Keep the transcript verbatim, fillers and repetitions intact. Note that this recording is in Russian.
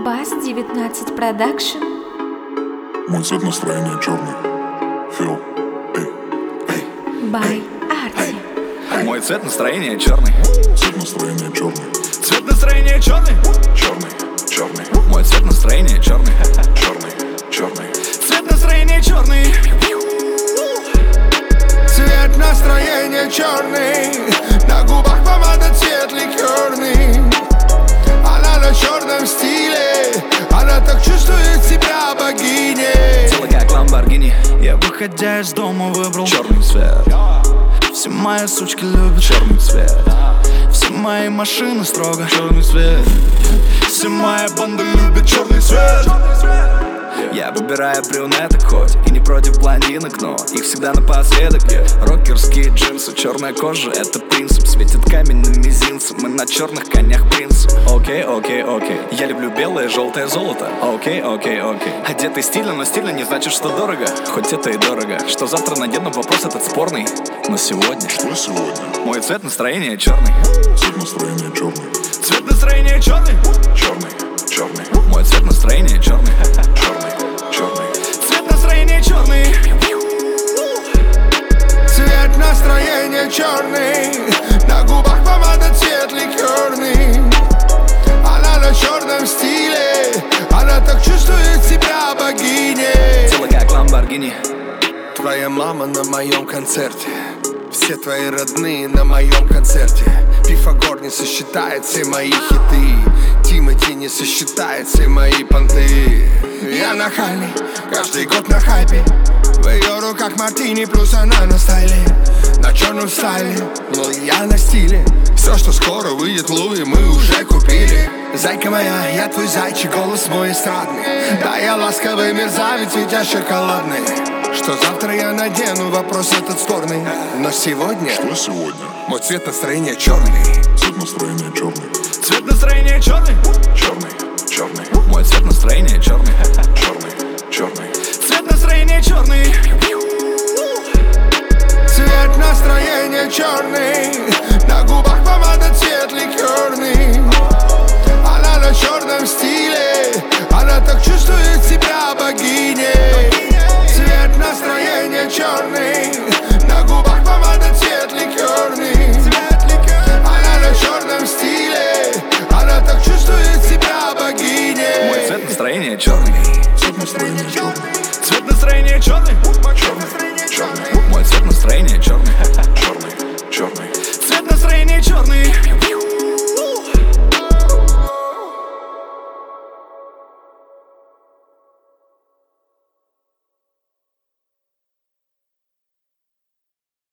Бас девятнадцать Продакшн. Мой цвет настроения черный. Фил. Эй. Эй. Бай Арти. Мой цвет настроения черный. Цвет настроения черный. Цвет настроения черный. Черный. Черный. Мой цвет настроения черный. Черный. Черный. Цвет настроения черный. Цвет настроения черный. На губах помада, цвет ликерный. Она на черном стиле. Она так чувствует себя богиней. Тело как Ламборгини. Я, выходя из дома, выбрал черный цвет. Все мои сучки любят черный цвет. Все мои машины строго черный цвет. Все мои банды любят черный цвет. Я выбираю брюнеток хоть и не против блондинок, но их всегда напоследок. yeah. Рокерские джинсы, черная кожа — это принцип. Светит камень на мизинце, мы на черных конях принцы. Окей, окей, окей. Я люблю белое, желтое золото. Окей, окей, окей. Одетый стильно, но стильно не значит, что дорого. Хоть это и дорого. Что завтра надену, вопрос этот спорный. Но сегодня Что сегодня? мой цвет настроения черный. Цвет настроения черный. Цвет настроения черный. Черный. Черный. Мой цвет настроения черный. Черный. Черный. Цвет настроения черный. Цвет настроения черный. На губах помада, цвет ликерный. Она на черном стиле. Она так чувствует себя богиней. Тело как Ламборгини. Твоя мама на моем концерте. Все твои родные на моем концерте. Пифагор не сосчитает все мои хиты. Тимати не сосчитает все мои понты. Я нахальный, каждый год на хайпе. В ее руках мартини, плюс она на стайле. На черном стайле, но я на стиле. Все, что скоро выйдет Луи, мы уже купили. Зайка моя, я твой зайчик, голос мой эстрадный. Да, я ласковый мерзавец, ведь я шоколадный. Что завтра я надену, вопрос этот спорный. Но сегодня Что сегодня? мой цвет настроения черный. Цвет настроения черный. Цвет настроения черный. Черный. Черный. Мой цвет настроения черный. Черный. Черный. Цвет настроения черный. Цвет настроения черный. На губах помада, цвет ликерный. Она на черном стиле. Она так чувствует себя богиней. Цвет настроения черный. На губах помада, цвет ликерный. Она на черном стиле. Она так чувствует себя богиней. Мой цвет настроения черный. Цвет настроения черный. Цвет настроения черный.